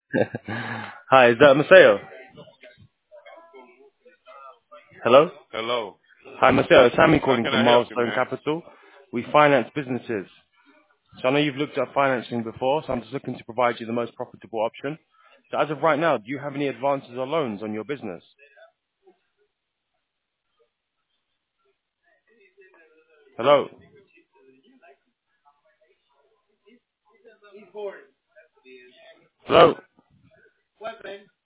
Hi, is that Maceo? Hello? Hello. Hi, Maceo. It's Sammy How calling can from I help you, Milestone man? Capital. We finance businesses. So I know you've looked at financing before, so I'm just looking to provide you the most profitable option. So as of right now, do you have any advances or loans on your business? Hello? Hello?